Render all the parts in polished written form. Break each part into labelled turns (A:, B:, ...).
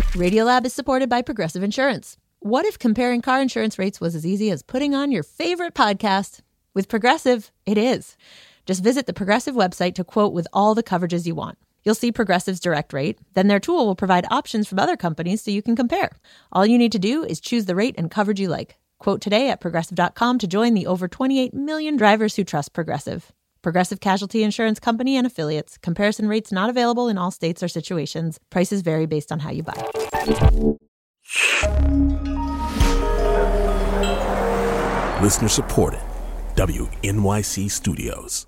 A: Radiolab is supported by Progressive Insurance. What if comparing car insurance rates was as easy as putting on your favorite podcast? With Progressive, it is. Just visit the Progressive website to quote with all the coverages you want. You'll see Progressive's direct rate. Then their tool will provide options from other companies so you can compare. All you need to do is choose the rate and coverage you like. Quote today at Progressive.com to join the over 28 million drivers who trust Progressive. Progressive Casualty Insurance Company and Affiliates. Comparison rates not available in all states or situations. Prices vary based on how you buy.
B: Listener supported. WNYC Studios.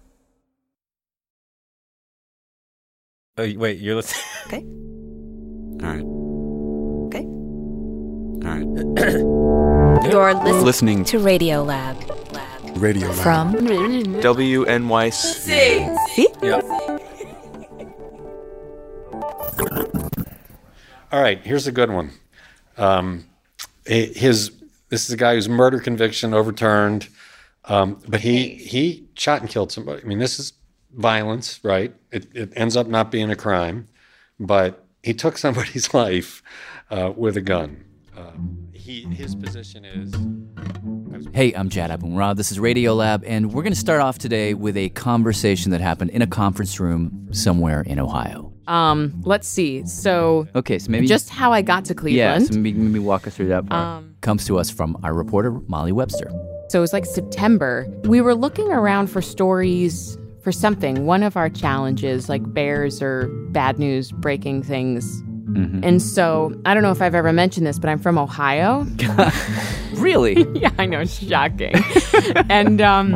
C: Oh, wait, you're listening?
A: Okay.
C: All right.
A: Okay.
C: All right.
D: You're
E: Listening
D: to Radiolab.
E: Radio Lab.
D: From
E: WNYC.
A: See?
C: Yeah. All right, here's a good one. This is a guy whose murder conviction overturned, but he shot and killed somebody. I mean, this is violence, right? It ends up not being a crime, but he took somebody's life with a gun. His position is...
F: Hey, I'm Jad Abumrad. This is Radiolab, and we're going to start off today with a conversation that happened in a conference room somewhere in Ohio.
G: Let's see. So,
F: Okay, so maybe...
G: just how I got to
F: Yeah,
G: Cleveland.
F: so maybe walk us through that part. Comes to us from our reporter, Molly Webster.
G: So it was like September. We were looking around for stories for something. One of our challenges, like bears or bad news, breaking things.
F: Mm-hmm.
G: And so, I don't know if I've ever mentioned this, but I'm from Ohio.
F: Really?
G: Yeah, I know, it's shocking. and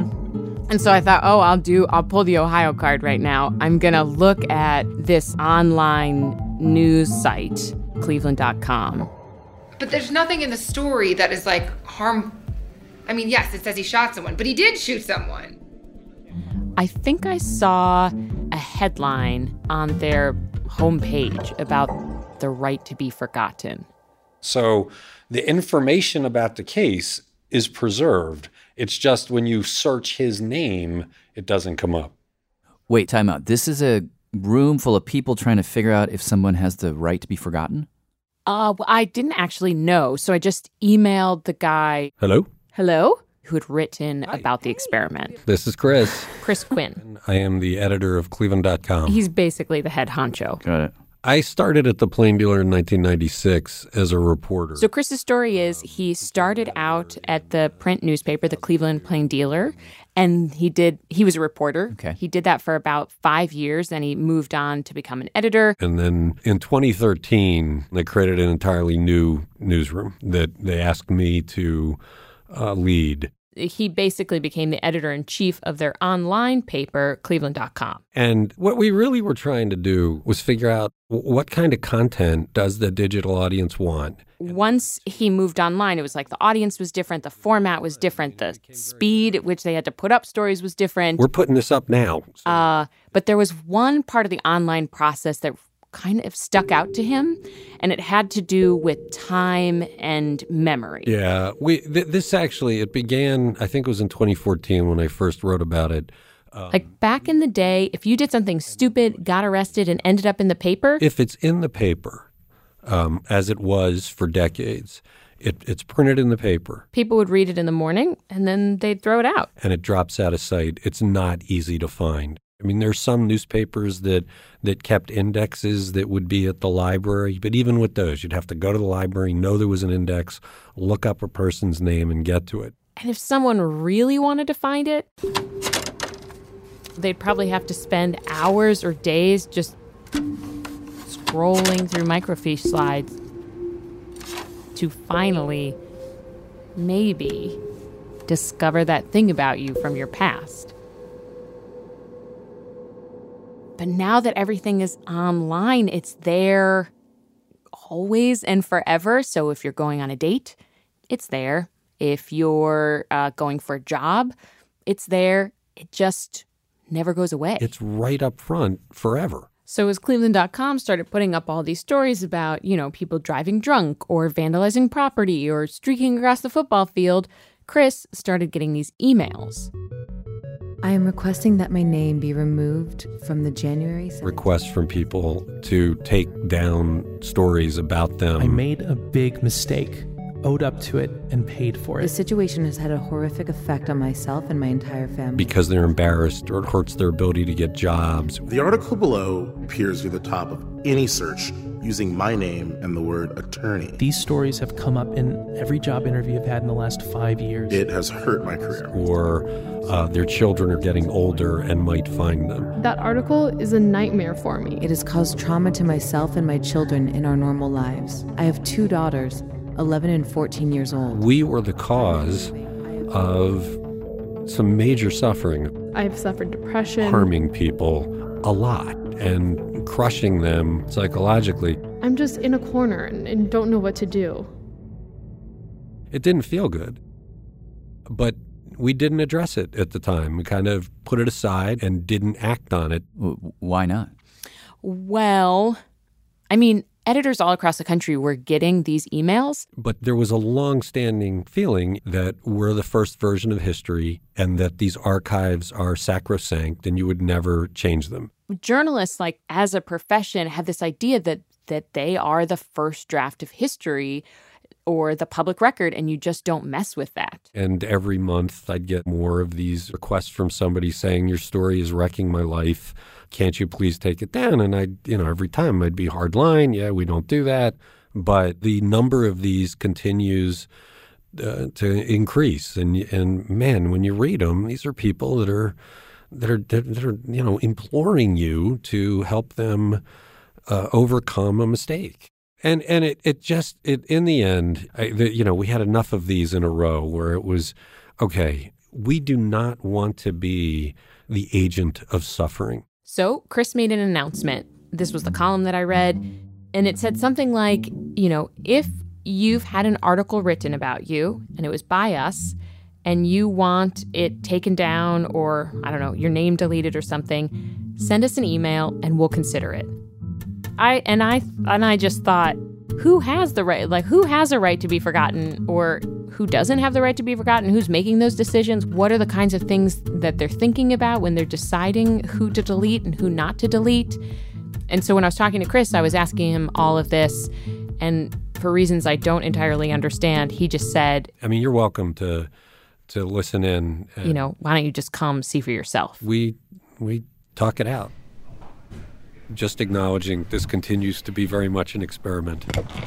G: so I thought, I'll pull the Ohio card right now. I'm gonna look at this online news site, Cleveland.com.
H: But there's nothing in the story that is like harm. I mean, yes, it says he shot someone, but he did shoot someone.
G: I think I saw a headline on their homepage about the right to be forgotten.
C: So the information about the case is preserved. It's just when you search his name, it doesn't come up.
F: Wait, time out. This is a room full of people trying to figure out if someone has the right to be forgotten?
G: Well, I didn't actually know, so I just emailed the guy,
I: Hello,
G: who had written about the experiment,
I: this is Chris.
G: Chris Quinn.
I: I am the editor of Cleveland.com.
G: He's basically the head honcho.
F: Got it.
I: I started at the Plain Dealer in 1996 as a reporter.
G: So Chris's story is he started out at the print newspaper, the Cleveland Plain Dealer, and he was a reporter.
F: Okay.
G: He did that for about 5 years, then he moved on to become an editor.
I: And then in 2013, they created an entirely new newsroom that they asked me to lead.
G: He basically became the editor-in-chief of their online paper, Cleveland.com.
I: And what we really were trying to do was figure out what kind of content does the digital audience want.
G: Once he moved online, it was like the audience was different, the format was different, the speed at which they had to put up stories was different.
I: We're putting this up now.
G: But there was one part of the online process that kind of stuck out to him, and it had to do with time and memory.
I: Yeah, this actually, it began, I think it was in 2014 when I first wrote about it.
G: Like back in the day, if you did something stupid, got arrested, and ended up in the paper.
I: If it's in the paper, as it was for decades, it's printed in the paper.
G: People would read it in the morning, and then they'd throw it out.
I: And it drops out of sight. It's not easy to find. I mean, there's some newspapers that kept indexes that would be at the library, but even with those, you'd have to go to the library, know there was an index, look up a person's name, and get to it.
G: And if someone really wanted to find it, they'd probably have to spend hours or days just scrolling through microfiche slides to finally, maybe, discover that thing about you from your past. But now that everything is online, it's there always and forever. So if you're going on a date, it's there. If you're going for a job, it's there. It just never goes away.
I: It's right up front forever.
G: So as Cleveland.com started putting up all these stories about, people driving drunk or vandalizing property or streaking across the football field, Chris started getting these emails.
D: I am requesting that my name be removed from the January 7th.
I: Requests from people to take down stories about them.
J: I made a big mistake, owed up to it, and paid for it.
D: The situation has had a horrific effect on myself and my entire family.
I: Because they're embarrassed or it hurts their ability to get jobs.
K: The article below appears near the top of any search using my name and the word attorney.
J: These stories have come up in every job interview I've had in the last 5 years.
K: It has hurt my career.
I: Or their children are getting older and might find them.
L: That article is a nightmare for me.
D: It has caused trauma to myself and my children in our normal lives. I have 2 daughters, 11 and 14 years old.
I: We were the cause of some major suffering.
L: I've suffered depression.
I: Harming people a lot and crushing them psychologically.
L: I'm just in a corner and don't know what to do.
I: It didn't feel good, but we didn't address it at the time. We kind of put it aside and didn't act on it.
F: Why not?
G: Well, I mean, editors all across the country were getting these emails.
I: But there was a long-standing feeling that we're the first version of history and that these archives are sacrosanct and you would never change them.
G: Journalists, like as a profession, have this idea that they are the first draft of history or the public record, and you just don't mess with that.
I: And every month I'd get more of these requests from somebody saying, your story is wrecking my life. Can't you please take it down? And every time I'd be hard line. Yeah, we don't do that. But the number of these continues to increase. And man, when you read them, these are people that are imploring you to help them overcome a mistake. And it in the end, we had enough of these in a row where it was, okay, we do not want to be the agent of suffering.
G: So Chris made an announcement. This was the column that I read, and it said something like, if you've had an article written about you and it was by us and you want it taken down or, I don't know, your name deleted or something, send us an email and we'll consider it. I just thought, who has the right? Like, who has a right to be forgotten, or who doesn't have the right to be forgotten? Who's making those decisions? What are the kinds of things that they're thinking about when they're deciding who to delete and who not to delete? And so when I was talking to Chris, I was asking him all of this, and for reasons I don't entirely understand, he just said,
I: I mean, you're welcome to listen in.
G: Why don't you just come see for yourself?
I: We talk it out. Just acknowledging this continues to be very much an experiment.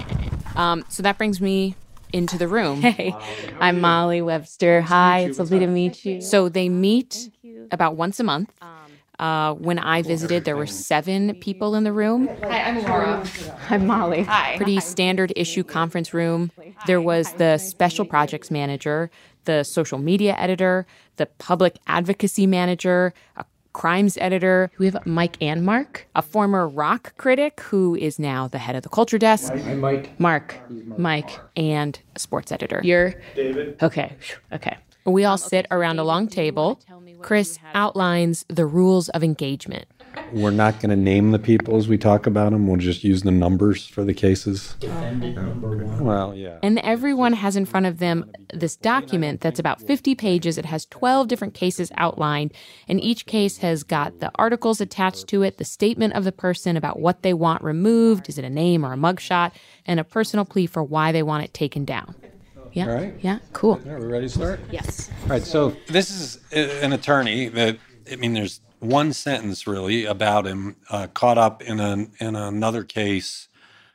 G: So that brings me into the room. Hey, I'm Molly Webster. Hi, it's lovely to meet you. So they meet about once a month. When I visited, there were 7 people in the room.
H: Hi, I'm Laura.
G: I'm Molly.
H: Hi.
G: Pretty standard issue conference room. There was the special projects manager, the social media editor, the public advocacy manager, a crimes editor. We have Mike Anmark, a former rock critic who is now the head of the culture desk.
M: I'm Mike.
G: Mike, and a sports editor. You're
M: David.
G: Okay. We all sit around a long table. Chris outlines the rules of engagement.
C: We're not going to name the people as we talk about them. We'll just use the numbers for the cases.
M: Defendant number 1.
C: Well, yeah.
G: And everyone has in front of them this document that's about 50 pages. It has 12 different cases outlined, and each case has got the articles attached to it, the statement of the person about what they want removed, is it a name or a mugshot, and a personal plea for why they want it taken down. Yeah.
C: All right.
G: Yeah. Cool.
C: Are we ready to start?
G: Yes.
C: All right. So this is an attorney that, there's one sentence really about him, caught up in another case,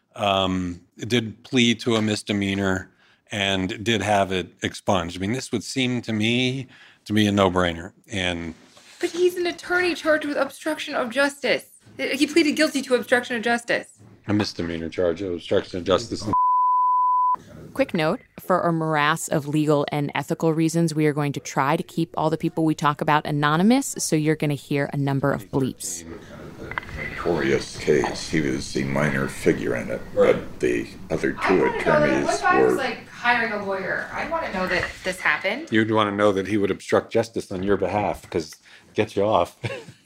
C: did plead to a misdemeanor and did have it expunged. This would seem to me to be a no-brainer.
H: But he's an attorney charged with obstruction of justice. He pleaded guilty to obstruction of justice.
C: A misdemeanor charge of obstruction of justice.
G: Quick note, for a morass of legal and ethical reasons, we are going to try to keep all the people we talk about anonymous, so you're going to hear a number of bleeps.
N: Notorious case. He was the minor figure in it, but the other 2 attorneys
H: What if I was
N: were...
H: hiring a lawyer? I want to know that this happened.
C: You'd want to know that he would obstruct justice on your behalf because it gets you off.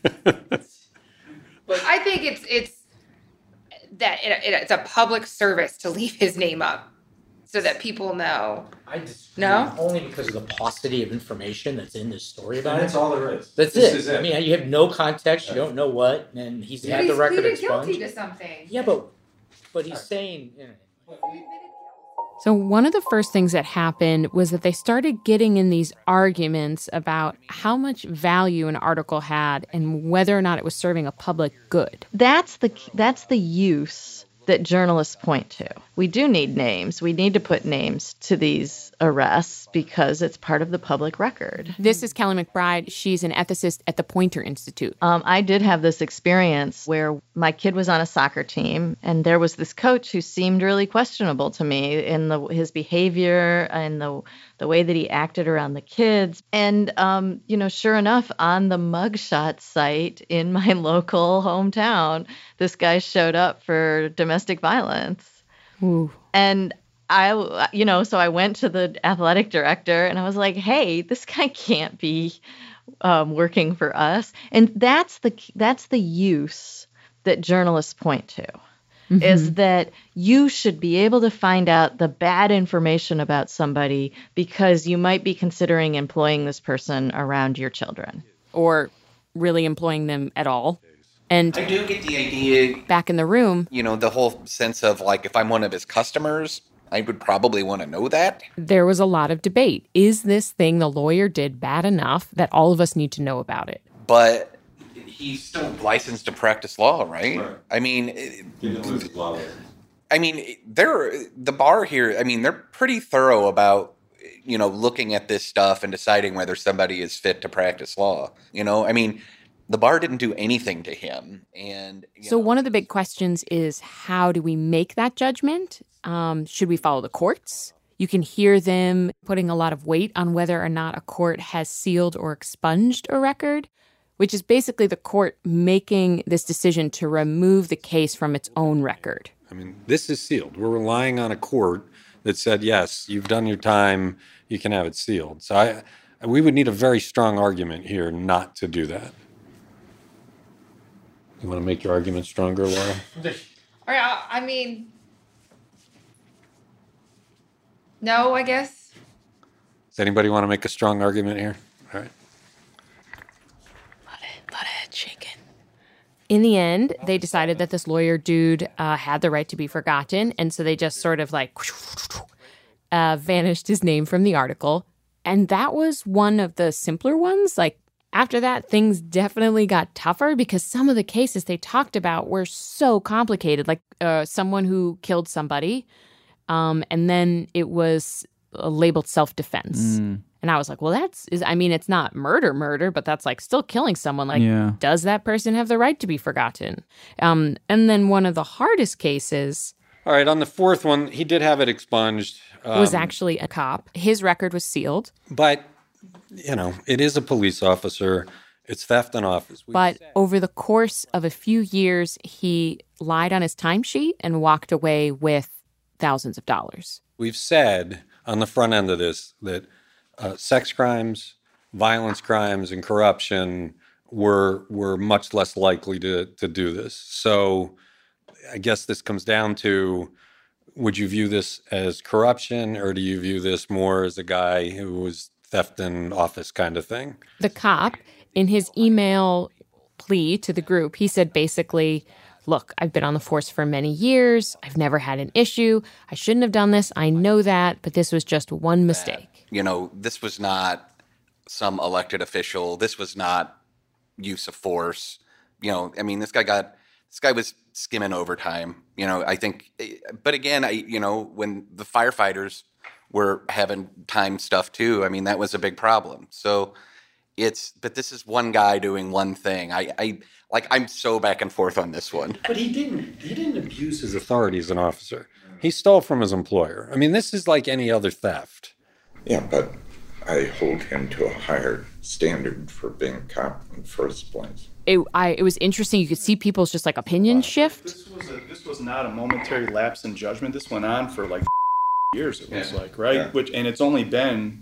H: But I think it's that it's a public service to leave his name up. so that people know.
M: I disagree.
H: No?
M: Only because of the paucity of information that's in this story about it.
C: That's all there is.
M: That's
C: This
M: it.
C: is it.
M: I mean, you have no context. You don't know what, and he's had the record
H: pleaded
M: expunged.
H: guilty to something.
M: Yeah, but he's saying.
G: So one of the first things that happened was that they started getting in these arguments about how much value an article had and whether or not it was serving a public good.
A: That's the use that journalists point to. We do need names. We need to put names to these arrests because it's part of the public record.
G: This is Kelly McBride. She's an ethicist at the Poynter Institute.
A: I did have this experience where my kid was on a soccer team, and there was this coach who seemed really questionable to me in his behavior and the way that he acted around the kids. And, sure enough, on the mugshot site in my local hometown, this guy showed up for domestic violence.
G: Ooh.
A: And so I went to the athletic director and I was like, hey, this guy can't be working for us. And that's the use that journalists point to. Mm-hmm. Is that you should be able to find out the bad information about somebody because you might be considering employing this person around your children.
G: Or really employing them at all. And
O: I do get the idea.
G: Back in the room.
O: The whole sense of like, if I'm one of his customers, I would probably want to know that.
G: There was a lot of debate. Is this thing the lawyer did bad enough that all of us need to know about it?
O: But he's still licensed to practice law, right? I mean, the bar here, they're pretty thorough about, looking at this stuff and deciding whether somebody is fit to practice law. The bar didn't do anything to him. And
G: so one of the big questions is, how do we make that judgment? Should we follow the courts? You can hear them putting a lot of weight on whether or not a court has sealed or expunged a record, which is basically the court making this decision to remove the case from its own record.
C: This is sealed. We're relying on a court that said, yes, you've done your time, you can have it sealed. So we would need a very strong argument here not to do that. You want to make your argument stronger, Laura?
H: All right, no, I guess.
C: Does anybody want to make a strong argument here? All right.
G: Lot of head shaking. In the end, they decided that this lawyer dude had the right to be forgotten, and so they just sort of vanished his name from the article. And that was one of the simpler ones. After that, things definitely got tougher because some of the cases they talked about were so complicated, someone who killed somebody, and then it was labeled self-defense. And I was like, well, it's not murder, but that's still killing someone. Does that person have the right to be forgotten? And then one of the hardest cases...
C: All right, on the fourth one, he did have it expunged.
G: Was actually a cop. His record was sealed.
C: But... it is a police officer. It's theft in office.
G: But over the course of a few years, he lied on his timesheet and walked away with thousands of dollars.
C: We've said on the front end of this that sex crimes, violence crimes, and corruption were much less likely to do this. So I guess this comes down to, would you view this as corruption, or do you view this more as a guy who was theft in office kind of thing?
G: The cop, in his email plea to the group, he said basically, look, I've been on the force for many years. I've never had an issue. I shouldn't have done this. I know that, but this was just one mistake.
O: This was not some elected official. This was not use of force. This guy was skimming overtime. I think, but again, when the firefighters were having time stuff too, that was a big problem. So but this is one guy doing one thing. I'm so back and forth on this one.
C: But he didn't abuse his authority as an officer. He stole from his employer. This is like any other theft.
N: Yeah, but I hold him to a higher standard for being a cop in the first place.
G: It was interesting. You could see people's just opinion shift.
P: This was not a momentary lapse in judgment. This went on for years, it was right? Yeah. And it's only been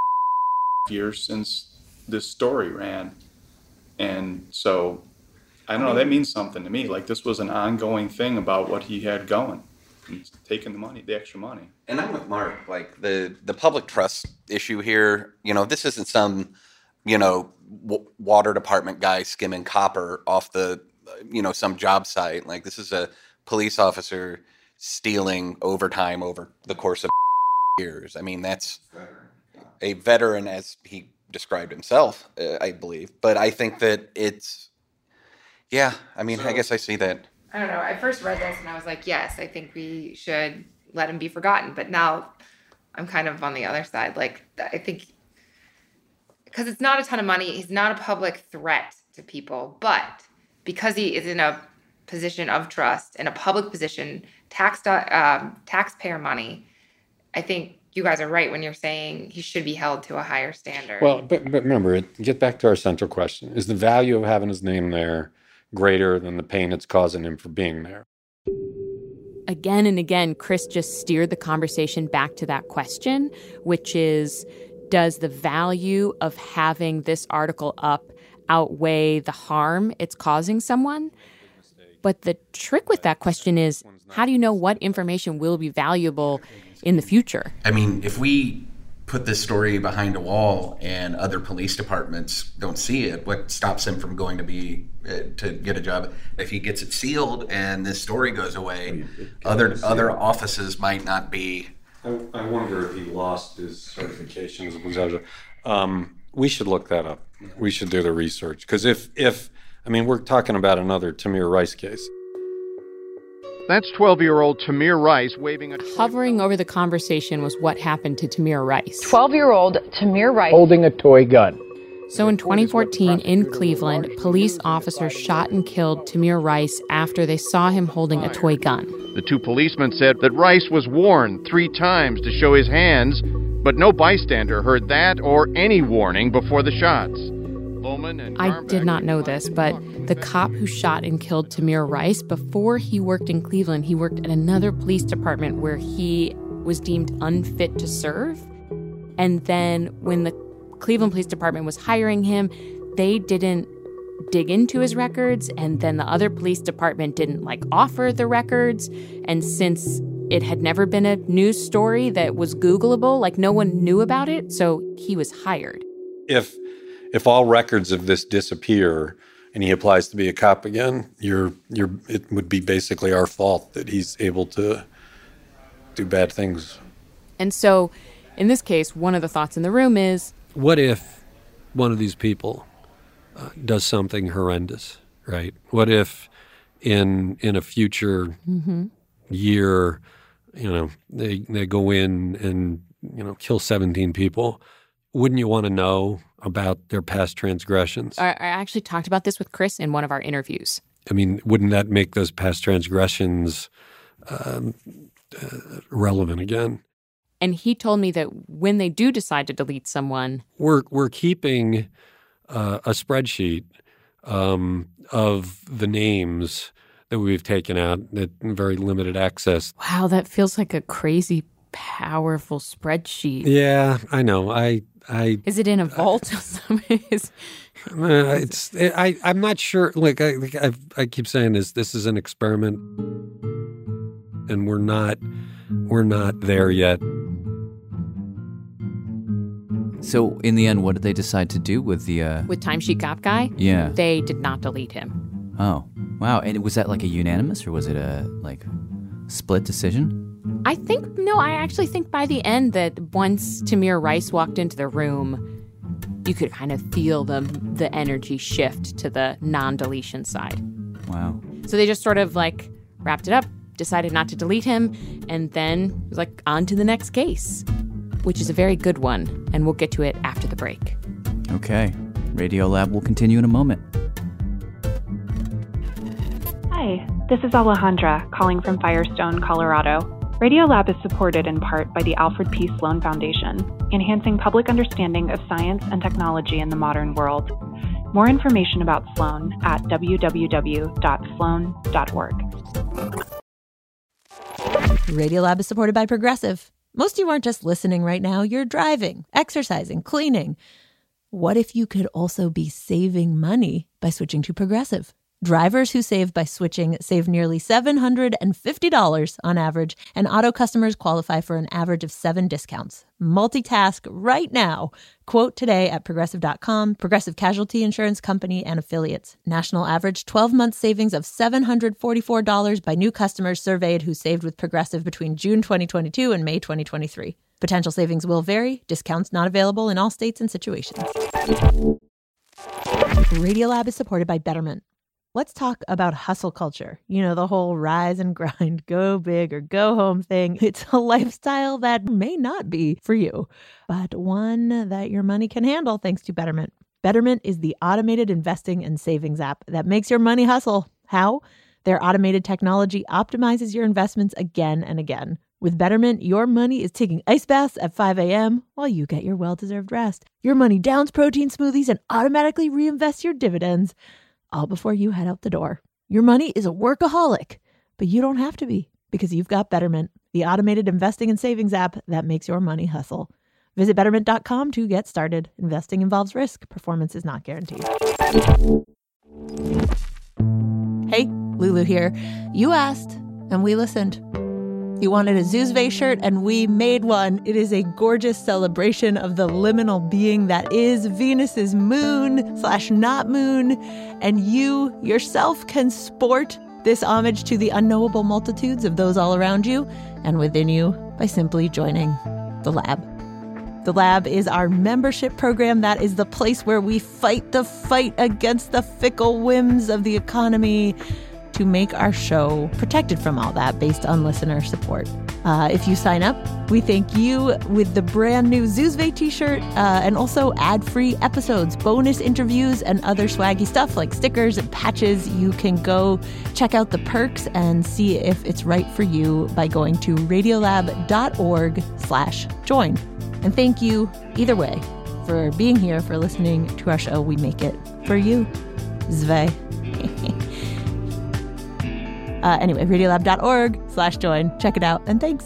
P: years since this story ran. And so, I don't know, that means something to me. This was an ongoing thing about what he had going. and taking the money, the extra money.
O: And I'm with Mark. Like the public trust issue here, this isn't some, water department guy skimming copper off the, some job site. Like this is a police officer stealing overtime over the course of years. I mean, that's a veteran, as he described himself, I believe. But I think that it's, I guess I see that.
H: I don't know. I first read this and I was like, yes, I think we should let him be forgotten. But now I'm kind of on the other side. Like, I think, because it's not a ton of money, he's not a public threat to people. But because he is in a position of trust, in a public position, taxpayer money, I think you guys are right when you're saying he should be held to a higher standard.
C: Well, but remember, get back to our central question. Is the value of having his name there greater than the pain it's causing him for being there?
G: Again and again, Chris just steered the conversation back to that question, which is, does the value of having this article up outweigh the harm it's causing someone? But the trick with that question is, how do you know what information will be valuable in the future?
O: I mean, if we put this story behind a wall and other police departments don't see it, what stops him from going to get a job? If he gets it sealed and this story goes away, other offices might not be.
C: I wonder if he lost his certifications. We should look that up. We should do the research. Because if we're talking about another Tamir Rice case.
Q: That's 12-year-old Tamir Rice waving a...
G: Hovering over the conversation was what happened to Tamir Rice.
R: 12-year-old Tamir Rice
Q: holding a toy gun.
G: So in 2014, in Cleveland, police officers shot and killed Tamir Rice after they saw him holding a toy gun.
Q: The two policemen said that Rice was warned 3 times to show his hands, but no bystander heard that or any warning before the shots.
G: I did not know this, but the cop who shot and killed Tamir Rice, before he worked in Cleveland, he worked at another police department where he was deemed unfit to serve. And then when the Cleveland Police Department was hiring him, they didn't dig into his records, and then the other police department didn't offer the records. And since it had never been a news story that was Googleable, no one knew about it, so he was hired.
C: If all records of this disappear and he applies to be a cop again, it would be basically our fault that he's able to do bad things.
G: And so, in this case, one of the thoughts in the room is,
I: what if one of these people does something horrendous, right? What if in a future year, they go in and kill 17 people? Wouldn't you want to know about their past transgressions?
G: I actually talked about this with Chris in one of our interviews.
I: I mean, wouldn't that make those past transgressions relevant again?
G: And he told me that when they do decide to delete someone,
I: we're keeping a spreadsheet of the names that we've taken out at very limited access.
G: Wow, that feels like a crazy, powerful spreadsheet.
I: Yeah, I know.
G: Is it in a vault?
I: I'm not sure. I keep saying this is an experiment, and we're not there yet.
F: So in the end, what did they decide to do with the
G: with Timesheet Cop Guy?
F: Yeah,
G: they did not delete him.
F: Oh, wow! And was that a unanimous, or was it a split decision?
G: I actually think by the end that once Tamir Rice walked into the room, you could kind of feel the energy shift to the non-deletion side.
F: Wow.
G: So they just sort of wrapped it up, decided not to delete him, and then it was on to the next case, which is a very good one, and we'll get to it after the break.
F: Okay. Radiolab will continue in a moment.
S: Hi, this is Alejandra calling from Firestone, Colorado. Radiolab is supported in part by the Alfred P. Sloan Foundation, enhancing public understanding of science and technology in the modern world. More information about Sloan at www.sloan.org.
A: Radiolab is supported by Progressive. Most of you aren't just listening right now, you're driving, exercising, cleaning. What if you could also be saving money by switching to Progressive? Drivers who save by switching save nearly $750 on average, and auto customers qualify for an average of 7 discounts. Multitask right now. Quote today at Progressive.com. Progressive Casualty Insurance Company and Affiliates. National average 12-month savings of $744 by new customers surveyed who saved with Progressive between June 2022 and May 2023. Potential savings will vary. Discounts not available in all states and situations. Radiolab is supported by Betterment. Let's talk about hustle culture. You know, the whole rise and grind, go big or go home thing. It's a lifestyle that may not be for you, but one that your money can handle thanks to Betterment. Betterment is the automated investing and savings app that makes your money hustle. How? Their automated technology optimizes your investments again and again. With Betterment, your money is taking ice baths at 5 a.m. while you get your well-deserved rest. Your money downs protein smoothies and automatically reinvests your dividends, all before you head out the door. Your money is a workaholic, but you don't have to be, because you've got Betterment, the automated investing and savings app that makes your money hustle. Visit Betterment.com to get started. Investing involves risk. Performance is not guaranteed. Hey, Lulu here. You asked, and we listened. You wanted a Zuzve shirt, and we made one. It is a gorgeous celebration of the liminal being that is Venus's moon/not moon. And you yourself can sport this homage to the unknowable multitudes of those all around you and within you by simply joining the Lab. The Lab is our membership program that is the place where we fight the fight against the fickle whims of the economy to make our show protected from all that based on listener support. If you sign up, we thank you with the brand new Zuzve t-shirt and also ad-free episodes, bonus interviews, and other swaggy stuff like stickers and patches. You can go check out the perks and see if it's right for you by going to radiolab.org/join. And thank you either way for being here, for listening to our show. We make it for you. Zve. Anyway, radiolab.org/join. Check it out, and thanks.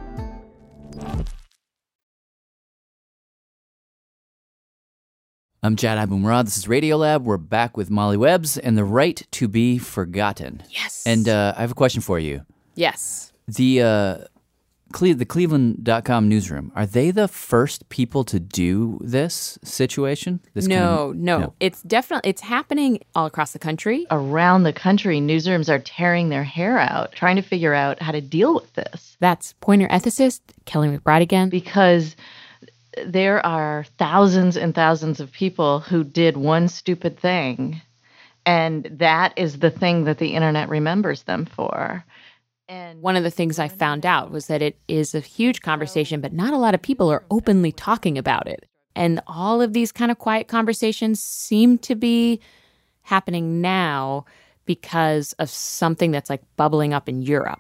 F: I'm Jad Abumrad. This is Radiolab. We're back with Molly Webbs and The Right to Be Forgotten.
G: Yes.
F: And I have a question for you.
G: Yes.
F: The Cleveland.com newsroom, are they the first people to do this situation?
G: No. It's happening all across the country.
T: Around the country, newsrooms are tearing their hair out, trying to figure out how to deal with this.
G: That's Poynter ethicist Kelly McBride again.
T: Because there are thousands and thousands of people who did one stupid thing, and that is the thing that the internet remembers them for.
G: And one of the things I found out was that it is a huge conversation, but not a lot of people are openly talking about it. And all of these kind of quiet conversations seem to be happening now because of something that's like bubbling up in Europe.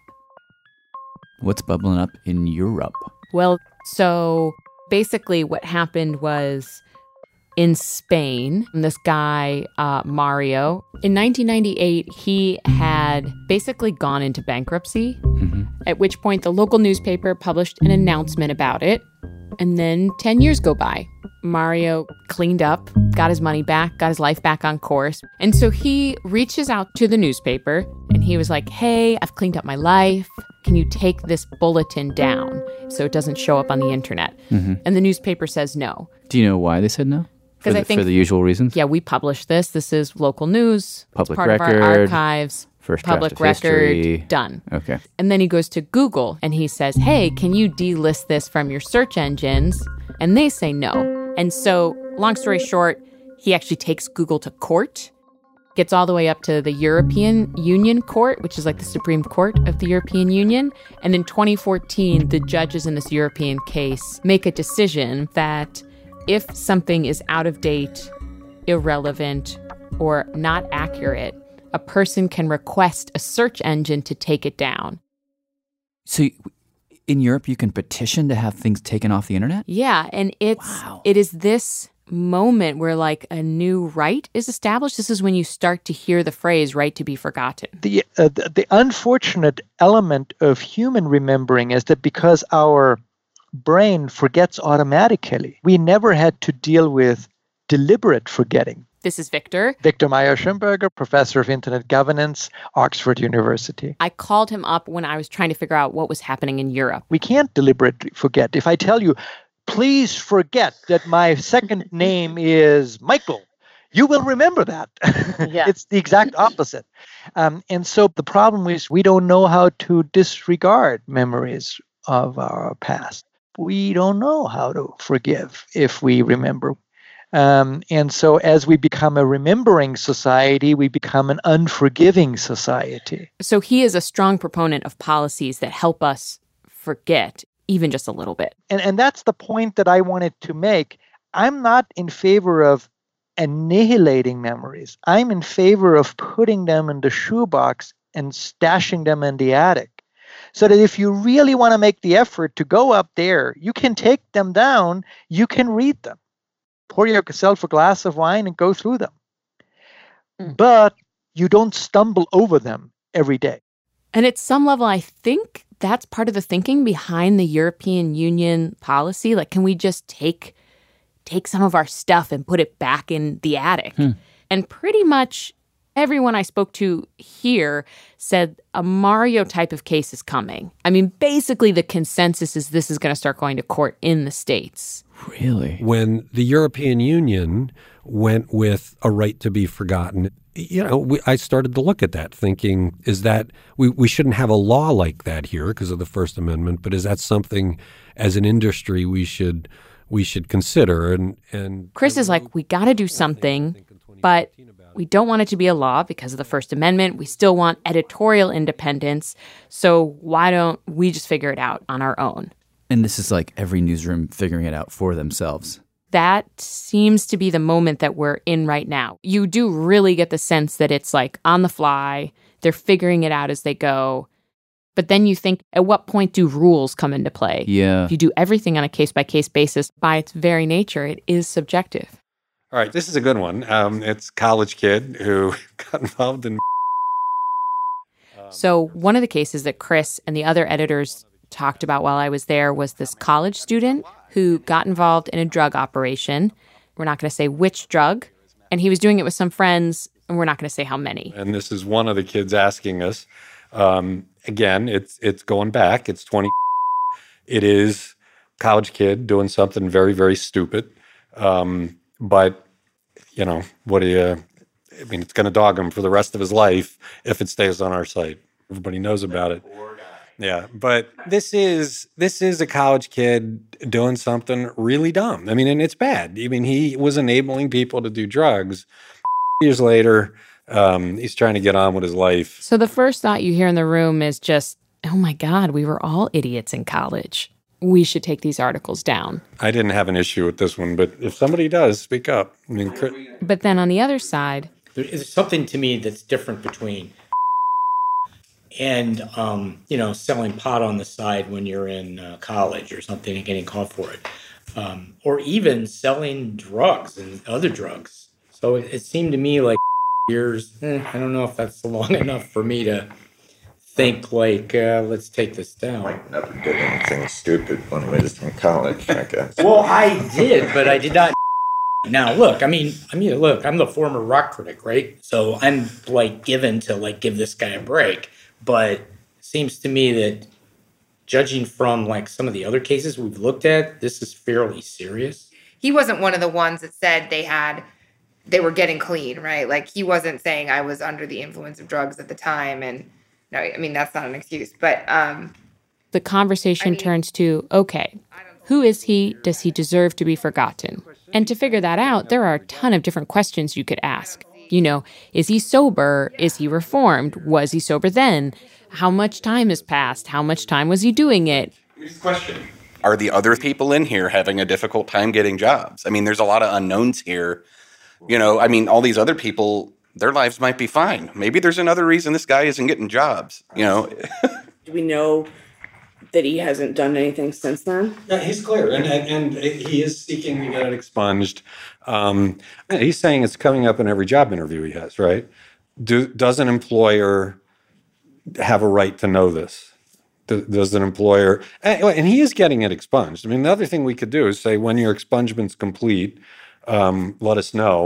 F: What's bubbling up in Europe?
G: Well, so basically what happened was in Spain, this guy, Mario, in 1998, he had basically gone into bankruptcy, at which point the local newspaper published an announcement about it. And then 10 years go by. Mario cleaned up, got his money back, got his life back on course. And so he reaches out to the newspaper and he was like, hey, I've cleaned up my life. Can you take this bulletin down so it doesn't show up on the internet? And the newspaper says no.
F: Do you know why they said no?
G: Because I think
F: for the usual reasons?
G: Yeah, we published this. This is local news.
F: Public
G: it's part
F: record.
G: Of our archives.
F: First
G: public
F: draft of
G: record.
F: history.
G: Done.
F: Okay.
G: And then he goes to Google and he says, hey, can you delist this from your search engines? And they say no. And so, long story short, he actually takes Google to court, gets all the way up to the European Union Court, which is like the Supreme Court of the European Union. And in 2014, the judges in this European case make a decision that if something is out of date, irrelevant, or not accurate, a person can request a search engine to take it down.
F: So in Europe, you can petition to have things taken off the internet?
G: Yeah, and it is this moment where like a new right is established. This is when you start to hear the phrase "right to be forgotten."
U: The unfortunate element of human remembering is that because our brain forgets automatically, we never had to deal with deliberate forgetting.
G: This is Victor.
U: Victor Meyer-Schönberger, professor of internet governance, Oxford University.
G: I called him up when I was trying to figure out what was happening in Europe.
U: We can't deliberately forget. If I tell you, please forget that my second name is Michael, you will remember that.
T: Yeah.
U: It's the exact opposite. And so the problem is we don't know how to disregard memories of our past. We don't know how to forgive if we remember. And so as we become a remembering society, we become an unforgiving society.
G: So he is a strong proponent of policies that help us forget, even just a little bit.
U: And that's the point that I wanted to make. I'm not in favor of annihilating memories. I'm in favor of putting them in the shoebox and stashing them in the attic. So that if you really want to make the effort to go up there, you can take them down, you can read them. Pour yourself a glass of wine and go through them. But you don't stumble over them every day.
G: And at some level, I think that's part of the thinking behind the European Union policy. Like, can we just take some of our stuff and put it back in the attic? And pretty much everyone I spoke to here said a Mario type of case is coming. I mean, basically the consensus is this is going to start going to court in the States.
F: Really?
I: When the European Union went with a right to be forgotten, I started to look at that thinking, is that we shouldn't have a law like that here because of the First Amendment, but is that something as an industry we should consider? And
G: Chris is like, we got to do something, but we don't want it to be a law because of the First Amendment. We still want editorial independence. So why don't we just figure it out on our own?
F: And this is like every newsroom figuring it out for themselves.
G: That seems to be the moment that we're in right now. You do really get the sense that it's like on the fly. They're figuring it out as they go. But then you think, at what point do rules come into play?
F: Yeah.
G: If you do everything on a case-by-case basis, by its very nature, it is subjective.
C: All right, this is a good one. It's a college kid who got involved in...
G: So one of the cases that Chris and the other editors talked about while I was there was this college student who got involved in a drug operation. We're not going to say which drug. And he was doing it with some friends, and we're not going to say how many.
C: And this is one of the kids asking us. Again, it's going back. It's 20. It is a college kid doing something very, very stupid. But, what do you... I mean, it's going to dog him for the rest of his life if it stays on our site. Everybody knows about it. Yeah, but this is a college kid doing something really dumb. I mean, and it's bad. I mean, he was enabling people to do drugs. Years later, he's trying to get on with his life.
G: So the first thought you hear in the room is just, oh my God, we were all idiots in college. We should take these articles down.
C: I didn't have an issue with this one, but if somebody does, speak up. I mean,
G: but then on the other side,
M: there's something to me that's different between and, selling pot on the side when you're in college or something and getting caught for it. Or even selling drugs and other drugs. So it seemed to me like years, I don't know if that's long enough for me to think let's take this down.
N: I never did anything stupid when I was in college, I guess.
M: Well, I did, but I did not. Now, look, I'm the former rock critic, right? So I'm given to give this guy a break. But it seems to me that judging from some of the other cases we've looked at, this is fairly serious.
H: He wasn't one of the ones that said they were getting clean, right? He wasn't saying I was under the influence of drugs at the time. And no, I mean, that's not an excuse. But
G: the conversation turns to, okay, who is he? Does he deserve to be forgotten? And to figure that out, there are a ton of different questions you could ask. Is he sober? Is he reformed? Was he sober then? How much time has passed? How much time was he doing it?
O: Here's the question. Are the other people in here having a difficult time getting jobs? I mean, there's a lot of unknowns here. All these other people, their lives might be fine. Maybe there's another reason this guy isn't getting jobs,
B: Do we know that he hasn't done anything since then?
C: Yeah, he's clear, and he is seeking to get it expunged. He's saying it's coming up in every job interview he has, right? Does an employer have a right to know this? Does an employer... And he is getting it expunged. I mean, the other thing we could do is say, when your expungement's complete, let us know.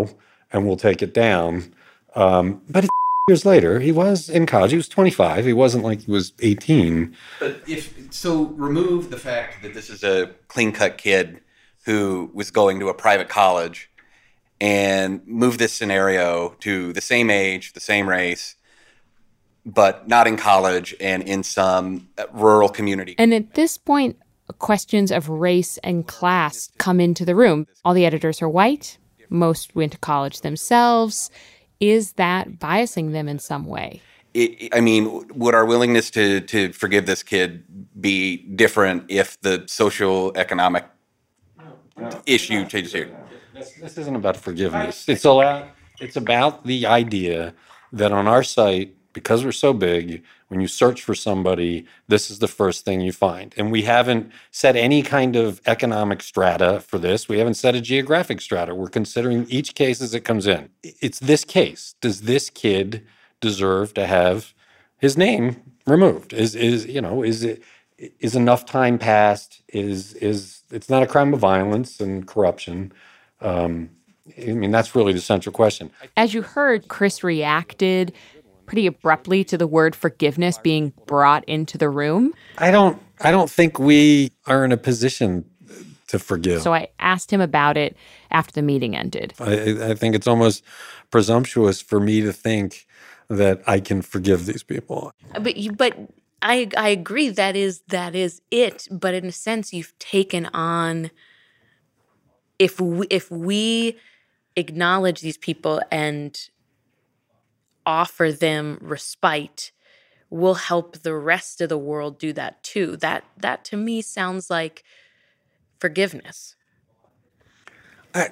C: and we'll take it down. But years later, he was in college. He was 25. He wasn't like he was 18.
O: But remove the fact that this is a clean-cut kid who was going to a private college, and move this scenario to the same age, the same race, but not in college and in some rural community.
G: And at this point, questions of race and class come into the room. All the editors are white. Most went to college themselves. Is that biasing them in some way?
O: Would our willingness to forgive this kid be different if the social economic issue changes here?
C: This isn't about forgiveness. It's about the idea that on our site, because we're so big, when you search for somebody, this is the first thing you find. And we haven't set any kind of economic strata for this. We haven't set a geographic strata. We're considering each case as it comes in. It's this case. Does this kid deserve to have his name removed? Is enough time passed? It's not a crime of violence and corruption. That's really the central question.
G: As you heard, Chris reacted pretty abruptly to the word forgiveness being brought into the room.
C: I don't think we are in a position to forgive.
G: So I asked him about it after the meeting ended.
C: I think it's almost presumptuous for me to think that I can forgive these people.
E: But I agree that is it. But in a sense, you've taken on. If we acknowledge these people and offer them respite, we'll help the rest of the world do that too. That to me sounds like forgiveness.
C: I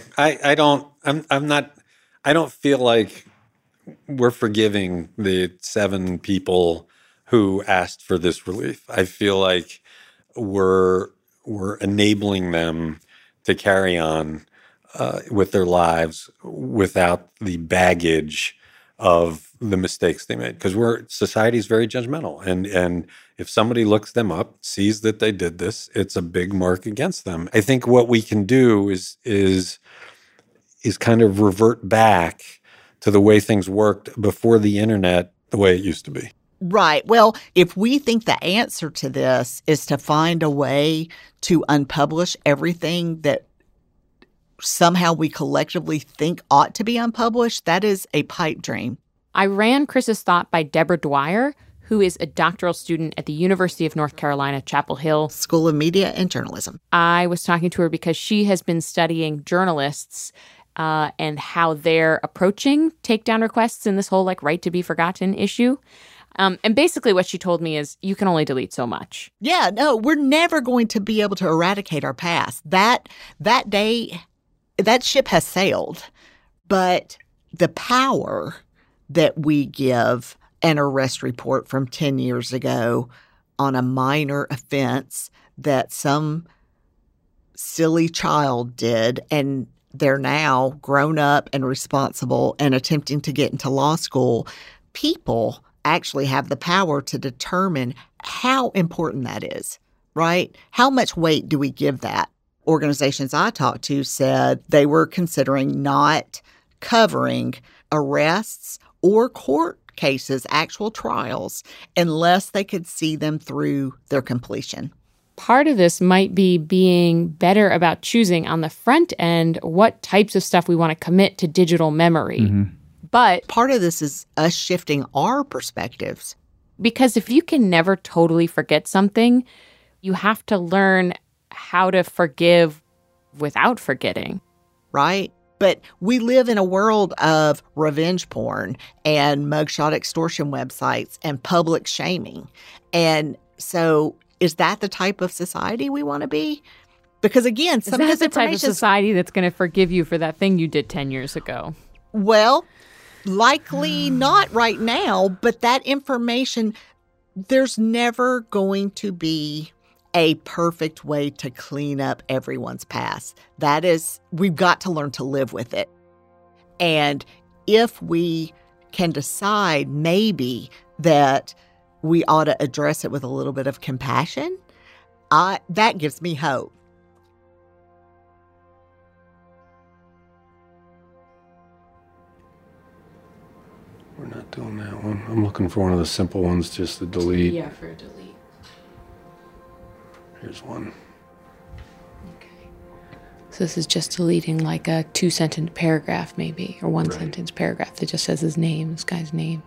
C: don't feel like we're forgiving the 7 people who asked for this relief. I feel like we're enabling them to carry on with their lives without the baggage of the mistakes they made, because society is very judgmental, and if somebody looks them up, sees that they did this, it's a big mark against them. I think what we can do is kind of revert back to the way things worked before the internet, the way it used to be.
V: Right. Well, if we think the answer to this is to find a way to unpublish everything that somehow we collectively think ought to be unpublished, that is a pipe dream.
G: I ran Chris's thought by Deborah Dwyer, who is a doctoral student at the University of North Carolina, Chapel Hill
V: School of Media and Journalism.
G: I was talking to her because she has been studying journalists and how they're approaching takedown requests in this whole right to be forgotten issue. And basically what she told me is you can only delete so much.
V: Yeah, no, we're never going to be able to eradicate our past. That day, that ship has sailed. But the power that we give an arrest report from 10 years ago on a minor offense that some silly child did, and they're now grown up and responsible and attempting to get into law school, people actually have the power to determine how important that is, right? How much weight do we give that? Organizations I talked to said they were considering not covering arrests or court cases, actual trials, unless they could see them through their completion.
G: Part of this might be being better about choosing on the front end what types of stuff we want to commit to digital memory.
V: Mm-hmm.
G: But
V: part of this is us shifting our perspectives.
G: Because if you can never totally forget something, you have to learn how to forgive without forgetting.
V: Right? But we live in a world of revenge porn and mugshot extortion websites and public shaming. And so is that the type of society we want to be? Because again, some of this
G: the type of
V: information
G: society that's going to forgive you for that thing you did 10 years ago.
V: Well, likely not right now, but that information, there's never going to be a perfect way to clean up everyone's past. That is, we've got to learn to live with it. And if we can decide maybe that we ought to address it with a little bit of compassion, that gives me hope.
C: We're not doing that one. I'm looking for one of the simple ones just to delete.
G: Yeah, for a delete.
C: Here's one.
G: So this is just deleting like a 2-sentence paragraph maybe, or 1-sentence paragraph that just says his name, this guy's name.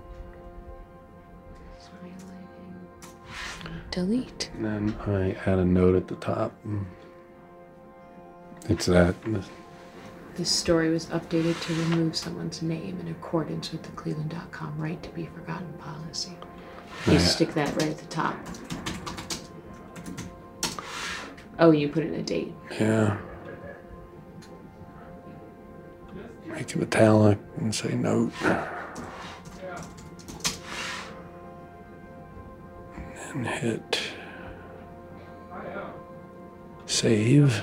G: Delete.
C: And then I add a note at the top. It's that.
G: This story was updated to remove someone's name in accordance with the Cleveland.com right to be forgotten policy. You stick that right at the top. Oh, you put in a date.
C: Yeah. Make it italic and say note. And hit save.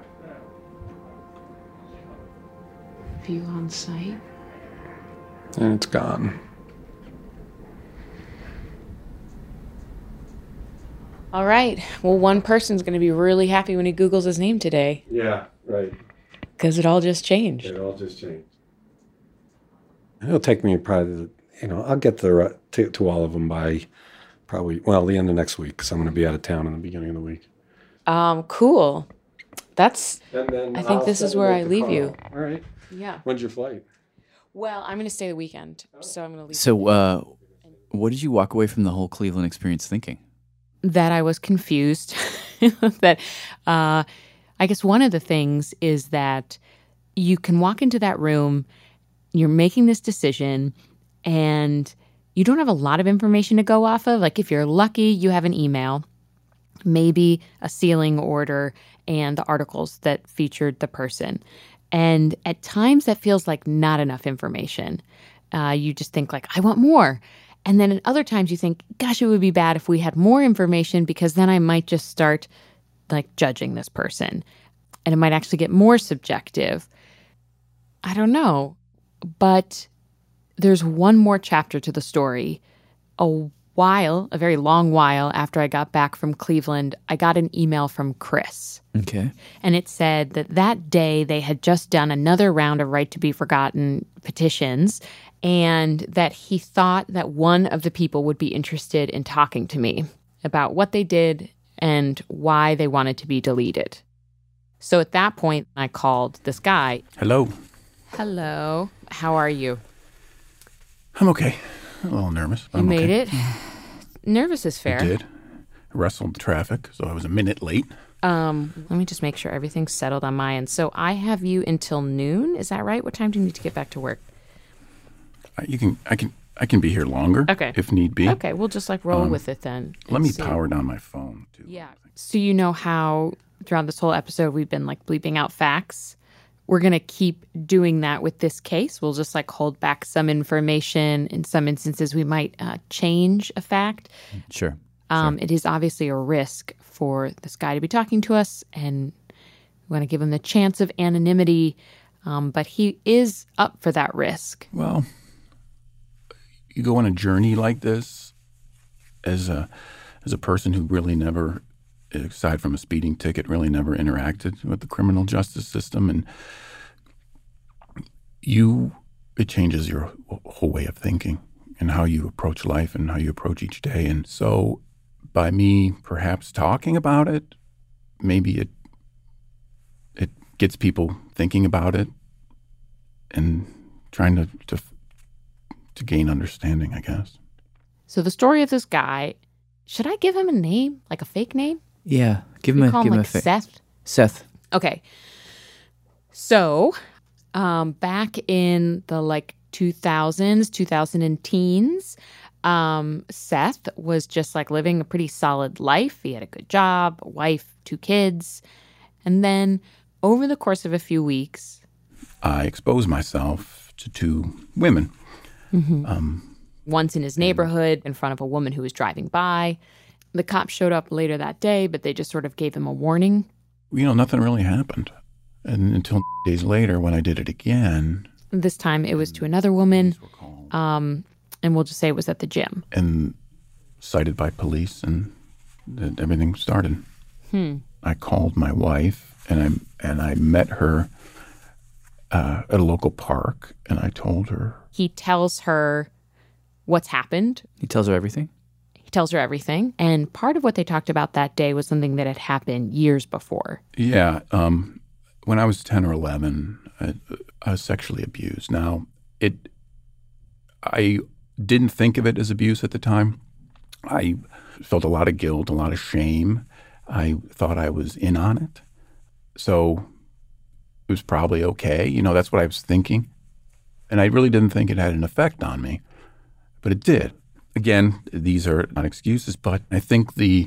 G: View on site.
C: And it's gone.
G: All right. Well, one person's going to be really happy when he Googles his name today.
C: Yeah, right.
G: Because it all just changed.
C: It all just changed. It'll take me probably, I'll get to all of them by probably, the end of next week, because I'm going to be out of town in the beginning of the week.
G: Cool. That's,
C: And
G: I think this is where I leave you.
C: All right.
G: Yeah.
C: When's your flight?
G: Well, I'm going to stay the weekend, so I'm going to leave.
F: So, what did you walk away from the whole Cleveland experience thinking?
G: That I was confused. That I guess one of the things is that you can walk into that room, you're making this decision, and you don't have a lot of information to go off of. Like if you're lucky, you have an email, maybe a sealing order, and the articles that featured the person. And at times that feels like not enough information. You just think like, I want more. And then at other times you think, gosh, it would be bad if we had more information, because then I might just start like judging this person. And it might actually get more subjective. I don't know. But there's one more chapter to the story. A very long while after I got back from Cleveland, I got an email from Chris.
F: Okay.
G: And it said that day they had just done another round of Right to Be Forgotten petitions, and that he thought that one of the people would be interested in talking to me about what they did and why they wanted to be deleted. So at that point, I called this guy.
J: Hello.
G: Hello. How are you?
J: I'm okay. A little nervous.
G: You made it? Nervous is fair.
J: I did. I wrestled the traffic, so I was a minute late.
G: Let me just make sure everything's settled on my end. So I have you until noon. Is that right? What time do you need to get back to work?
J: I can be here longer.
G: Okay.
J: If need be.
G: Okay, we'll just like roll with it then.
J: Let me power down my phone too.
G: Yeah. So you know how throughout this whole episode we've been like bleeping out facts? We're going to keep doing that with this case. We'll just like hold back some information. In some instances, we might change a fact.
F: Sure.
G: It is obviously a risk for this guy to be talking to us, and we want to give him the chance of anonymity, but he is up for that risk.
J: Well, you go on a journey like this as a person who really never, aside from a speeding ticket, really never interacted with the criminal justice system, and it changes your whole way of thinking and how you approach life and how you approach each day. And so by me perhaps talking about it, maybe it gets people thinking about it and trying to gain understanding, I guess.
G: So the story of this guy, should I give him a name, like a fake name?
F: Yeah, give him a fake.
G: Seth?
F: Seth.
G: Okay. So, back in the 2000s, 2010s, Seth was just living a pretty solid life. He had a good job, a wife, 2 kids. And then over the course of a few weeks,
J: I exposed myself to 2 women.
G: Mm-hmm. Once in his neighborhood in front of a woman who was driving by. The cops showed up later that day, but they just sort of gave him a warning.
J: Nothing really happened. And until days later when I did it again.
G: This time it was to another woman. And we'll just say it was at the gym.
J: And cited by police, and everything started. I called my wife, and I met her at a local park, and I told her.
G: He tells her what's happened.
F: He tells her everything?
G: He tells her everything. And part of what they talked about that day was something that had happened years before.
J: Yeah. When I was 10 or 11, I was sexually abused. Now, I didn't think of it as abuse at the time. I felt a lot of guilt, a lot of shame. I thought I was in on it. So it was probably okay. You know, that's what I was thinking. And I really didn't think it had an effect on me. But it did. Again, these are not excuses, but I think the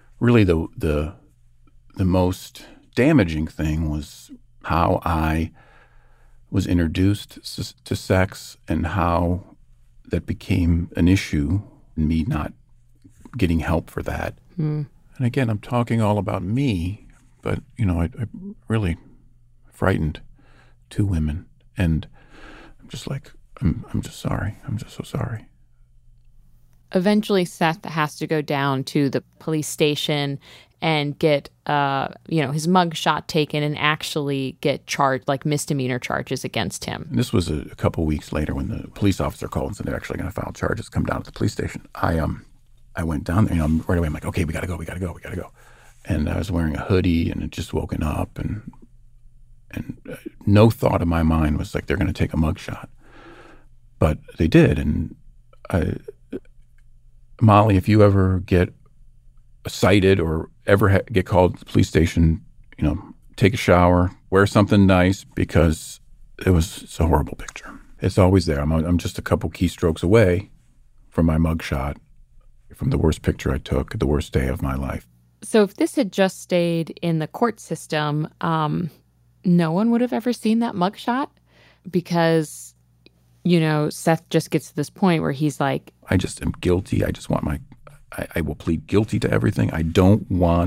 J: most damaging thing was how I was introduced to sex and how that became an issue, and me not getting help for that. And again, I'm talking all about me, but, you know, I really frightened 2 women. And I'm just like, I'm just sorry. I'm just so sorry.
G: Eventually, Seth has to go down to the police station and get, his mug shot taken and actually get charged, like misdemeanor charges against him.
J: And this was a couple weeks later when the police officer called and said they're actually going to file charges, come down to the police station. I went down there, right away. I'm like, okay, we got to go. And I was wearing a hoodie and had just woken up, and no thought in my mind was like they're going to take a mug shot. But they did. And Molly, if you ever get cited or ever get called to the police station, you know, take a shower, wear something nice, because it's a horrible picture. It's always there. I'm just a couple keystrokes away from my mugshot, from the worst picture I took, the worst day of my life.
G: So if this had just stayed in the court system, no one would have ever seen that mugshot, because, you know, Seth just gets to this point where he's like,
J: I just am guilty. I just want I will plead guilty to everything. I did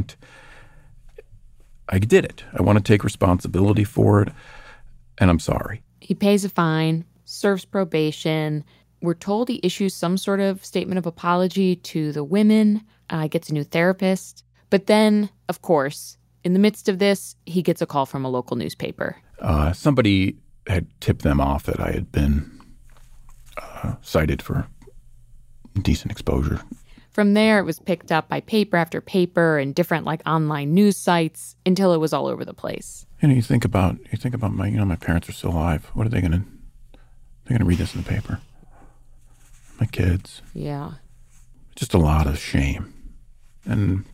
J: it. I want to take responsibility for it, and I'm sorry.
G: He pays a fine, serves probation. We're told he issues some sort of statement of apology to the women, gets a new therapist. But then, of course, in the midst of this, he gets a call from a local newspaper.
J: Somebody had tipped them off that I had been cited for indecent exposure.
G: From there, it was picked up by paper after paper and different like online news sites until it was all over the place.
J: You know, you think about my parents are still alive. What are they going to? They're going to read this in the paper. My kids.
G: Yeah.
J: Just a lot of shame, and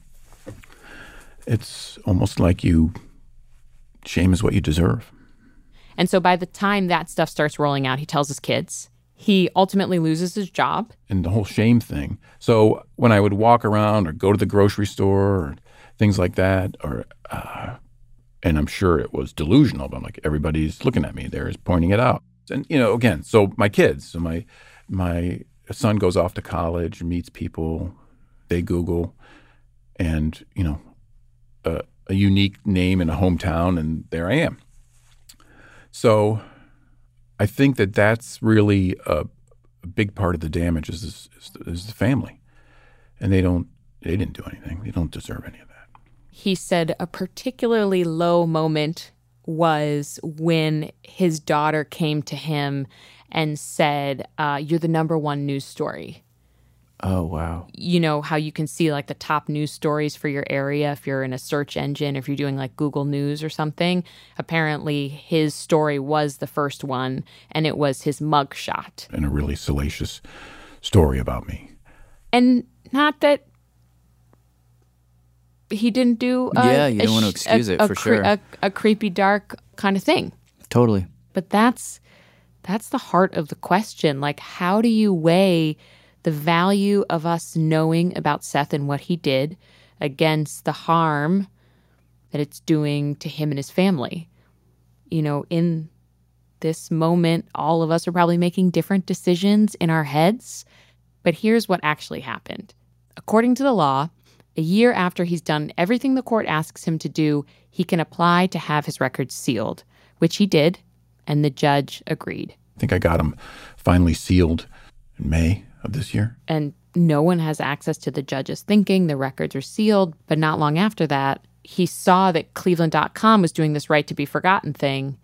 J: it's almost like shame is what you deserve.
G: And so by the time that stuff starts rolling out, he tells his kids. He ultimately loses his job.
J: And the whole shame thing. So when I would walk around or go to the grocery store or things like that, and I'm sure it was delusional, but I'm like, everybody's looking at me. They're pointing it out. And, you know, again, so my kids, so my son goes off to college, meets people, they Google, and, you know, a unique name in a hometown, and there I am. So I think that's really a big part of the damage is the family, and they didn't do anything. They don't deserve any of that.
G: He said a particularly low moment was when his daughter came to him and said, "You're the #1 news story."
F: Oh, wow.
G: You know how you can see like the top news stories for your area if you're in a search engine, if you're doing like Google News or something. Apparently his story was the first one, and it was his mugshot.
J: And a really salacious story about me.
G: And not that he didn't do
F: you don't want to excuse it, for sure.
G: A creepy, dark kind of thing.
F: Totally.
G: But that's the heart of the question. Like, how do you weigh the value of us knowing about Seth and what he did against the harm that it's doing to him and his family? You know, in this moment, all of us are probably making different decisions in our heads. But here's what actually happened. According to the law, a year after he's done everything the court asks him to do, he can apply to have his records sealed, which he did, and the judge agreed.
J: I think I got them finally sealed in May of this year.
G: And no one has access to the judge's thinking. The records are sealed. But not long after that, he saw that Cleveland.com was doing this right to be forgotten thing.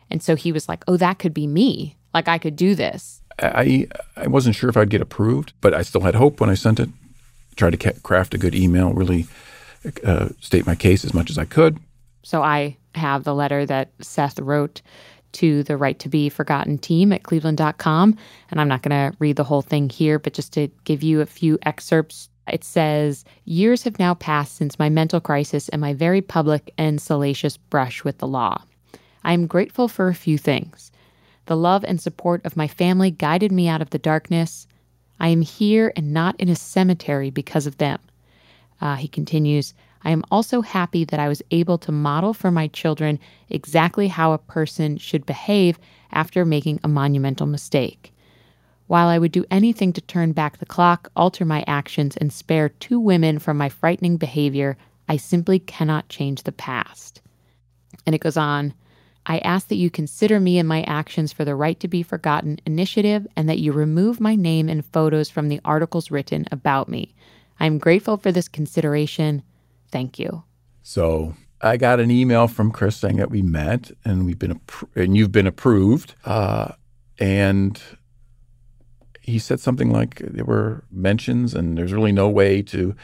G: And so he was like, oh, that could be me. Like, I could do this.
J: I wasn't sure if I'd get approved, but I still had hope when I sent it. Tried to craft a good email, really state my case as much as I could.
G: So I have the letter that Seth wrote to the Right to Be Forgotten team at cleveland.com. And I'm not going to read the whole thing here, but just to give you a few excerpts. It says, years have now passed since my mental crisis and my very public and salacious brush with the law. I am grateful for a few things. The love and support of my family guided me out of the darkness. I am here and not in a cemetery because of them. He continues, I am also happy that I was able to model for my children exactly how a person should behave after making a monumental mistake. While I would do anything to turn back the clock, alter my actions, and spare 2 women from my frightening behavior, I simply cannot change the past. And it goes on, I ask that you consider me and my actions for the Right to Be Forgotten initiative and that you remove my name and photos from the articles written about me. I am grateful for this consideration. Thank you.
J: So I got an email from Chris saying that we met and you've been approved. And he said something like there were mentions and there's really no way to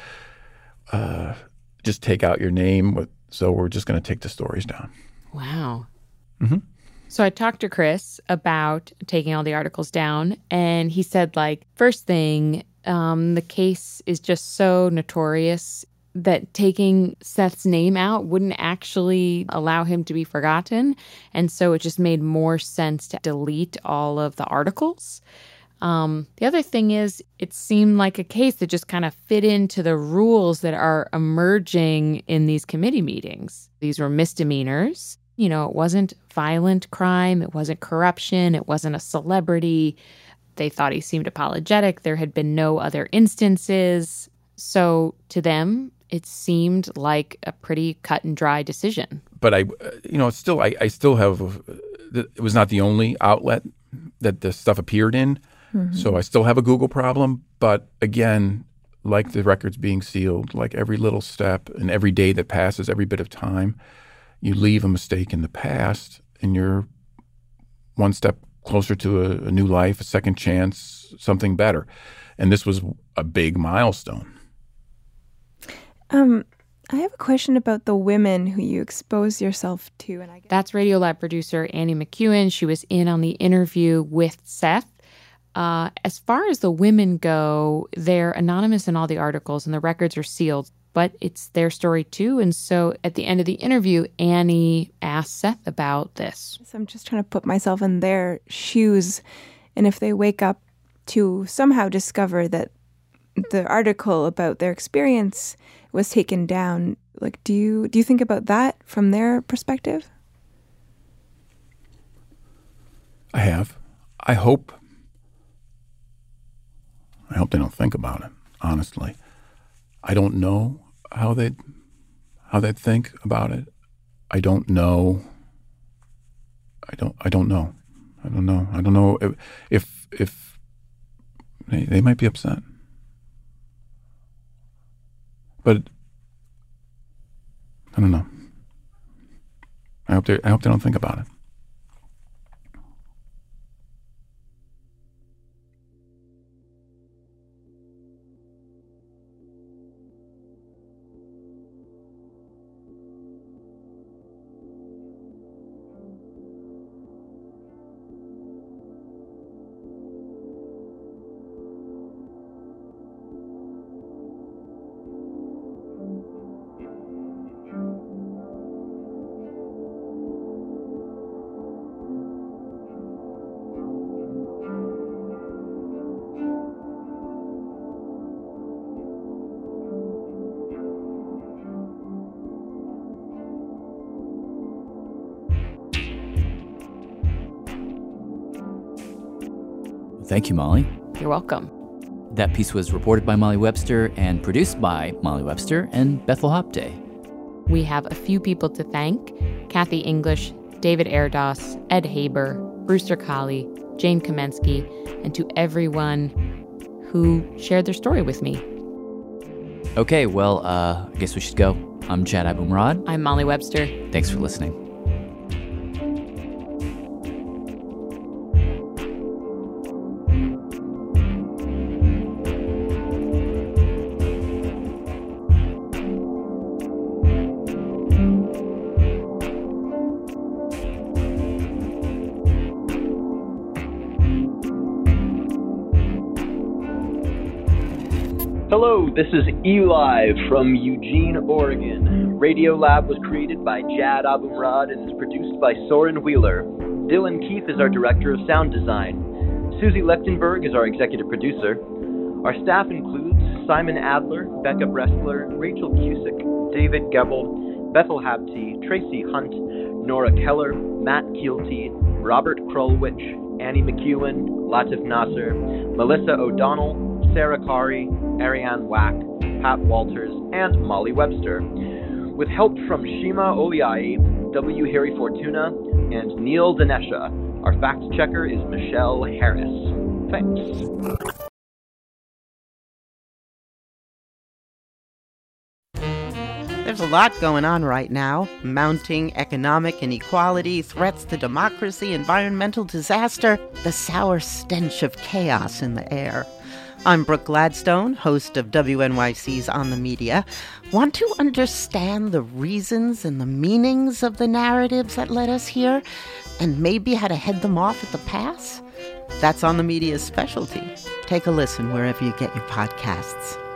J: just take out your name. So we're just going to take the stories down.
G: Wow.
J: Mm-hmm.
G: So I talked to Chris about taking all the articles down, and he said, like, first thing, the case is just so notorious that taking Seth's name out wouldn't actually allow him to be forgotten. And so it just made more sense to delete all of the articles. The other thing is, it seemed like a case that just kind of fit into the rules that are emerging in these committee meetings. These were misdemeanors. You know, it wasn't violent crime. It wasn't corruption. It wasn't a celebrity. They thought he seemed apologetic. There had been no other instances. So to them, it seemed like a pretty cut and dry decision.
J: But I still have, it was not the only outlet that the stuff appeared in. Mm-hmm. So I still have a Google problem. But again, like the records being sealed, like every little step and every day that passes, every bit of time, you leave a mistake in the past and you're one step closer to a new life, a second chance, something better. And this was a big milestone.
D: I have a question about the women who you expose yourself to. And
G: That's Radiolab producer Annie McEwen. She was in on the interview with Seth. As far as the women go, they're anonymous in all the articles and the records are sealed, but it's their story too. And so at the end of the interview, Annie asked Seth about this.
D: So I'm just trying to put myself in their shoes. And if they wake up to somehow discover that the article about their experience was taken down, like, do you think about that from their perspective?
J: I have. I hope they don't think about it, honestly. I don't know how they'd think about it. I don't know. I don't know. I don't know if they might be upset. But I don't know. I hope they don't think about it.
F: Thank you, Molly.
G: You're welcome.
F: That piece was reported by Molly Webster and produced by Molly Webster and Bethel Hopday.
G: We have a few people to thank: Kathy English, David Erdos, Ed Haber, Brewster Colley, Jane Kamensky, and to everyone who shared their story with me.
F: Okay, well, I guess we should go. I'm Chad Abumrad.
G: I'm Molly Webster.
F: Thanks for listening.
K: Hello, this is Eli from Eugene, Oregon. Radiolab was created by Jad Abumrad and is produced by Soren Wheeler. Dylan Keith is our director of sound design. Susie Lechtenberg is our executive producer. Our staff includes Simon Adler, Becca Bressler, Rachel Cusick, David Gebel, Bethel Habte, Tracy Hunt, Nora Keller, Matt Keelty, Robert Krolwich, Annie McEwen, Latif Nasser, Melissa O'Donnell, Sarah Kari, Ariane Wack, Pat Walters, and Molly Webster, with help from Shima Oliai, W. Harry Fortuna, and Neil Dinesha. Our fact checker is Michelle Harris. Thanks.
L: There's a lot going on right now. Mounting economic inequality, threats to democracy, environmental disaster, the sour stench of chaos in the air. I'm Brooke Gladstone, host of WNYC's On the Media. Want to understand the reasons and the meanings of the narratives that led us here, and maybe how to head them off at the pass? That's On the Media's specialty. Take a listen wherever you get your podcasts.